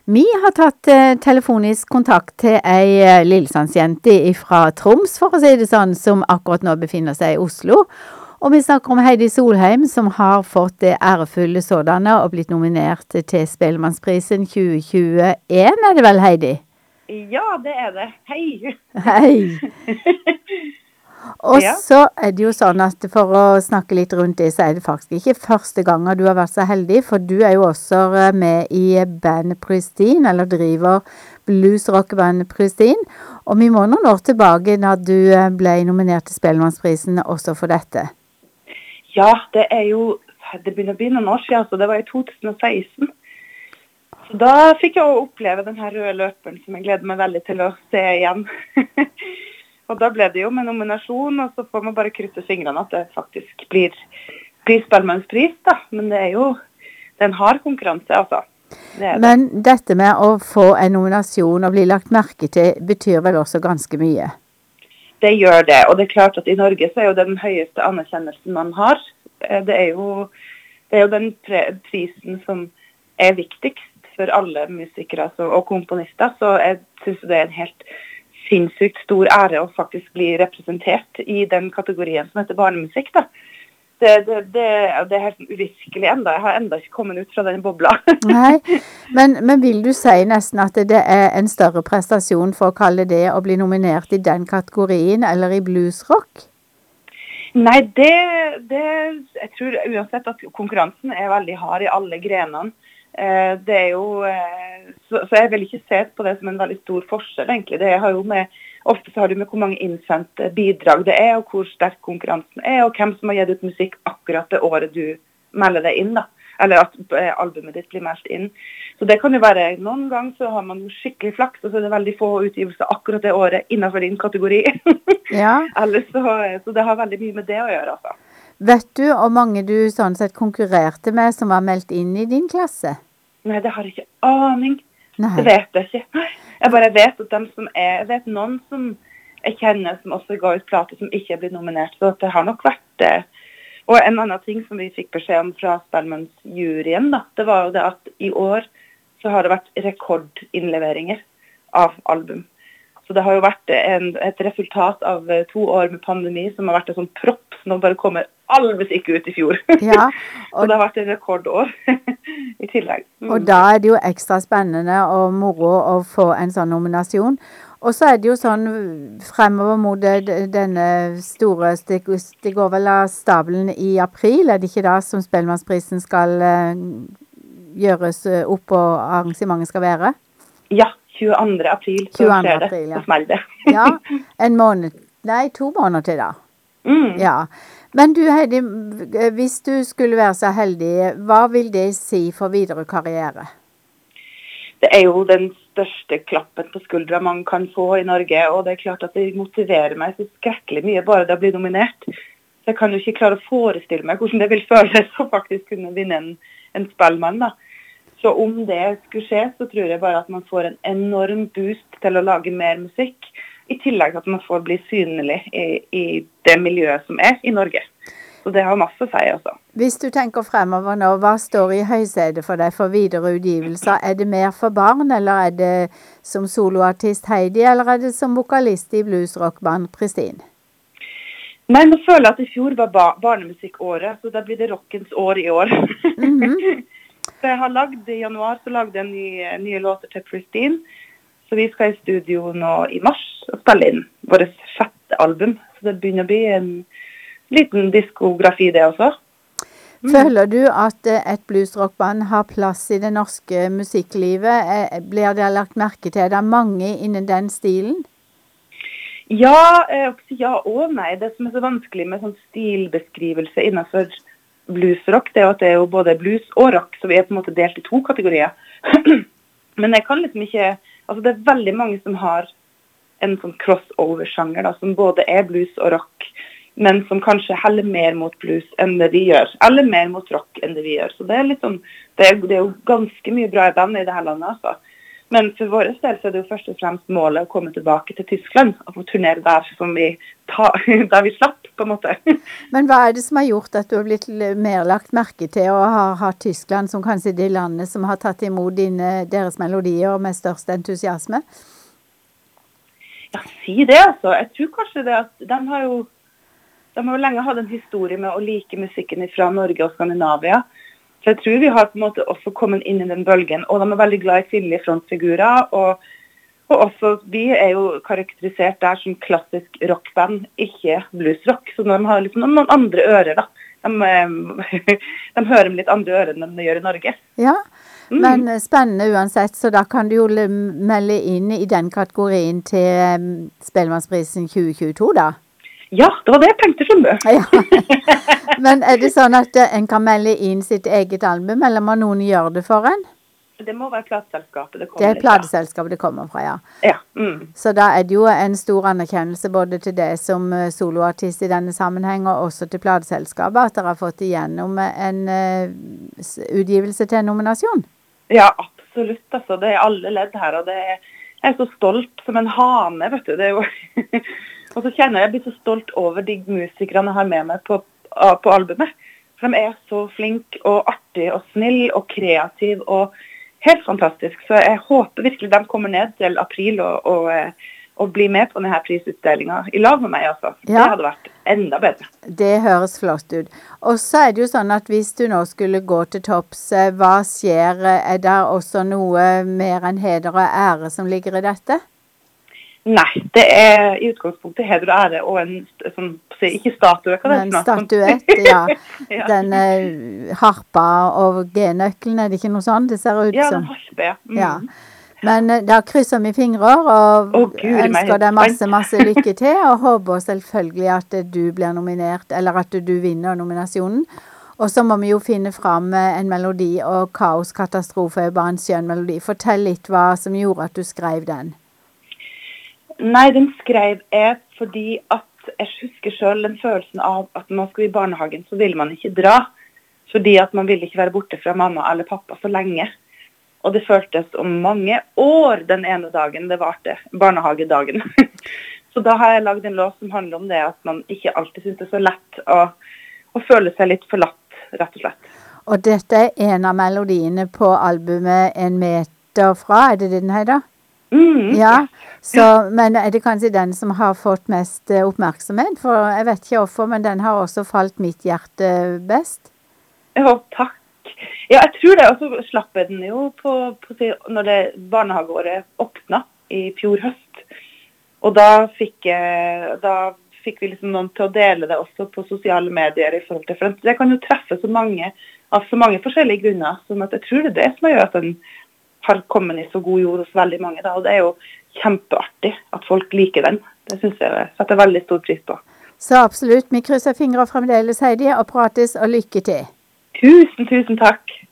Vi har tatt telefonisk kontakt til ei lillesandsjente fra Troms, for å si det sånn, som akkurat nå befinner seg i Oslo. Og vi snakker om Heidi Solheim, som har fått det ærefulle sådanne og blitt nominert til Spellemannsprisen 2021, er det vel, Heidi? Ja, det er det. Hei! Hei! Og så er det jo sånn at for å snakke litt rundt det, så er det faktisk ikke første gangen du har vært så heldig, for du er jo også med i bandet Pristine, eller driver blues-rock-bandet Pristine. Og vi må noen år tilbake da du ble nominert til Spellemannsprisen også for dette. Ja, det begynner å bli noen år siden, så det var i 2016. Så da fikk jeg oppleve den her røde løperen, som jeg gleder meg veldig til å se igjen. Og da ble det jo med nominasjon, og så får man bare krysse fingrene at det faktisk blir Spellemannspris, da. Men det er jo en hard konkurranse, altså. Men dette med å få en nominasjon og bli lagt merke til, betyr vel også ganske mye? Det gjør det, og det er klart at i Norge så er jo det den høyeste anerkjennelsen man har. Det er jo den prisen som er viktigst for alle musikere og komponister, så jeg synes det er en helt sinnssykt stor ære å faktisk bli representert i den kategorien som heter barnemusikk, da. Det er helt uvirkelig enda. Jeg har enda ikke kommet ut fra den bobla. Nei, men vil du si nesten at det er en større prestasjon for å kalle det å bli nominert i den kategorien, eller i bluesrock? Nei, jeg tror uansett at konkurransen er veldig hard i alle grenene. Det er jo, så jeg vil ikke se på det som en veldig stor forskjell, egentlig. Ofte så har du med hvor mange innsendte bidrag det er, og hvor sterk konkurransen er, og hvem som har gitt ut musikk akkurat det året du melder deg inn, da. Eller at albumet ditt blir meldt inn. Så det kan jo være, noen ganger så har man jo skikkelig flaks, og så er det veldig få utgivelser akkurat det året innenfor din kategori. Ja. Så det har veldig mye med det å gjøre, altså. Vet du hvor mange du sånn sett konkurrerte med som var meldt inn i din klasse? Nei, det har jeg ikke aning. Nei. Det vet jeg ikke. Jeg bare vet at jeg vet noen som jeg kjenner som også ga ut plate som ikke er blitt nominert, så det har nok vært det. Og en annen ting som vi fikk beskjed om fra Spellemannsjuryen, da, det var jo det at i år så har det vært rekordinnleveringer av album. Så det har jo vært et resultat av 2 år med pandemi som har vært en sånn propp som bare kommer all musikk ut i fjor. Ja, så det har vært et rekordår i tillegg. Og da er det jo ekstra spennende og moro å få en sånn nominasjon. Og så er det jo sånn fremover mot denne store, det går vel av stabelen i april, er det ikke da som Spellemannsprisen skal gjøres opp og arrangementet skal være? Ja, 22. april, så skjer det, så smeller det. Ja, 2 måneder til da. Ja. Men du Heidi, hvis du skulle være så heldig, hva vil det si for videre karriere? Det er jo den største klappen på skuldra man kan få i Norge, og det er klart at det motiverer meg så skrekkelig mye bare det å bli nominert. Så jeg kan jo ikke klare å forestille meg hvordan det vil føles å faktisk kunne vinne en Spellemann, da. Så om det skulle skje, så tror jeg bare at man får en enorm boost til å lage mer musikk, i tillegg til at man får bli synlig i det miljøet som er i Norge. Så det har masse å si også. Hvis du tenker fremover nå, hva står i høysetet for deg for videre utgivelser? Er det mer for barn, eller er det som soloartist Heidi, eller er det som vokalist i bluesrockband Pristine? Nei, nå føler jeg at i fjor var barnemusikkåret, så da blir det rockens år i år. Så jeg har i januar så lagde jeg nye låter til Pristine. Så vi skal i studio nå i mars og spille inn vårt 6. album. Så det begynner å bli en liten diskografi det også. Føler du at et bluesrockband har plass i det norske musikklivet? Blir det lagt merke til? Er det mange innen den stilen? Ja, ja og nei. Det som er så vanskelig med sånn stilbeskrivelse innenfor bluesrock, det er at det er jo både blues og rock, så vi er på en måte delt i 2 kategorier. Men jeg kan liksom ikke, altså det er veldig mange som har en sånn crossover-sjanger da, som både er blues og rock, men som kanskje heller mer mot blues enn det vi gjør, eller mer mot rock enn det vi gjør. Så det er litt sånn, det er jo ganske mye bra band i det her landet, altså. Men for vår del så det jo først og fremst målet å komme tilbake til Tyskland og få turnere der som der vi slapp, på en måte. Men hva det som har gjort at du har blitt mer lagt merke til å ha Tyskland som kanskje de landene som har tatt imot deres melodier med størst entusiasme? Ja, si det altså. Jeg tror kanskje det at de har jo lenge hatt en historie med å like musikken fra Norge og Skandinavia. Så jeg tror vi har på en måte også kommet inn i den bølgen, og de veldig glad i kvinnelige frontfigurer, og også, vi jo karakterisert der som klassisk rockband, ikke bluesrock, så de har liksom noen andre ører da. De hører med litt andre ører enn de gjør i Norge. Ja, men spennende uansett, så da kan du jo melde inn i den kategorien til Spellemannsprisen 2022 da? Ja, det var det jeg tenkte som du. Ja. Men det sånn at en kan melde inn sitt eget album, eller må noen gjøre det for en? Det må være plateselskapet det kommer fra. Det plateselskapet det kommer fra, ja. Ja. Så da det jo en stor anerkjennelse både til det som soloartist i denne sammenheng, og også til plateselskapet, at dere har fått igjennom en utgivelse til en nominasjon. Ja, absolutt. Altså. Det alle ledd her, og jeg så stolt som en hane, vet du. Det jo... Og så kjenner jeg blir så stolt over de musikerne jeg har med meg på albumet. For de så flinke og artige og snill og kreativ og helt fantastisk. Så jeg håper virkelig de kommer ned til april og blir med på denne prisutdelingen i lag med meg. Altså. Ja. Det hadde vært enda bedre. Det høres flott ut. Og så det jo sånn at hvis du nå skulle gå til topps, hva skjer? Det også noe mer enn heder og ære som ligger i dette? Nei, det i utgangspunktet heder og ære og en sånn, ikke statue, hva en statuett, ja. Ja. Den harpa og G-nøkkelen, det ikke noe sånt? Det ser ut som. Ja, den harpe, ja. Ja. Men da krysser vi fingrer og ønsker deg masse lykke til, og håper selvfølgelig at du blir nominert, eller at du vinner nominasjonen. Og så må vi jo finne fram en melodi, og Kaos Katastrofe bare en skjønn melodi. Fortell litt hva som gjorde at du skrev den. Nei, den skrev jeg fordi at jeg husker selv den følelsen av at når man skulle i barnehagen, så ville man ikke dra. Fordi at man ville ikke være borte fra mamma eller pappa så lenge. Og det føltes om mange år den ene dagen det varte, barnehagedagen. Så da har jeg laget en låt som handler om det at man ikke alltid synes det så lett å føle seg litt forlatt, rett og slett. Og dette en av melodiene på albumet En meter fra, det den her da? Ja, så, men det kanskje den som har fått mest oppmerksomhet? For jeg vet ikke hvorfor, men den har også falt mitt hjerte best. Ja, takk. Ja, jeg tror det. Og så slapp jeg den jo på når det barnehageåret åpnet i fjor høst. Og da fikk vi liksom noen til å dele det også på sosiale medier i forhold til, for det kan jo treffe så mange, av så mange forskjellige grunner, sånn at jeg tror det som gjør at den har kommet i så god jord hos veldig mange da, og det jo kjempeartig at folk liker den. Det synes jeg setter veldig stor pris på. Så absolutt, vi krysser fingre fremdeles, Heidi, og prates og lykke til. Tusen takk.